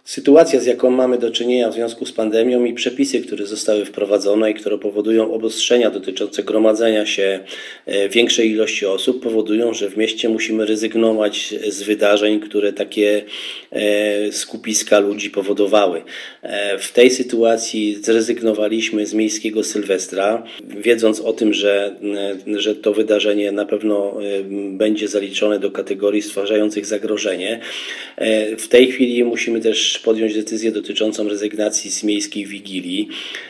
Sytuacja, z jaką mamy do czynienia w związku z pandemią i przepisy, które zostały wprowadzone i które powodują obostrzenia dotyczące gromadzenia się większej ilości osób, powodują, że w mieście musimy rezygnować z wydarzeń, które takie skupiska ludzi powodowały. W tej sytuacji zrezygnowaliśmy z miejskiego Sylwestra, wiedząc o tym, że to wydarzenie na pewno będzie zaliczone do kategorii stwarzających zagrożenie. W tej chwili musimy też podjąć decyzję dotyczącą rezygnacji z miejskiej Wigilii.